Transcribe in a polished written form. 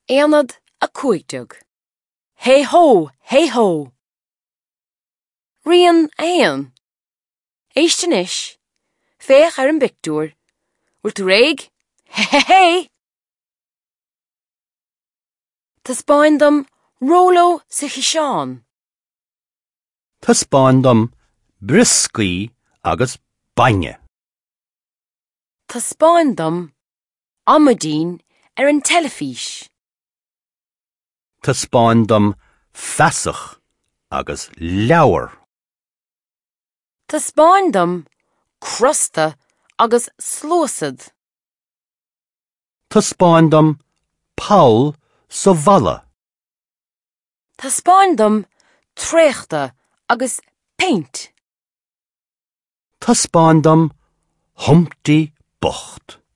Éanad a cuaigteag. Hey ho, hey ho. Rian éan. Éistin ish. Féach ar an bictúr. Bhfuil tú réig? He he he. Tas bain dom Rolo sa chiseán. Tas bain dom briscaí agus bainne. Tas bain dom Amadín ar an telefís. Tas bain dom feasach agus leabhar. Tas bain dom crusta agus slósad. Tas bain dom Paul sa bhalla. Tas bain dom tréachta agus peint. Tas bain dom Humpty Bocht.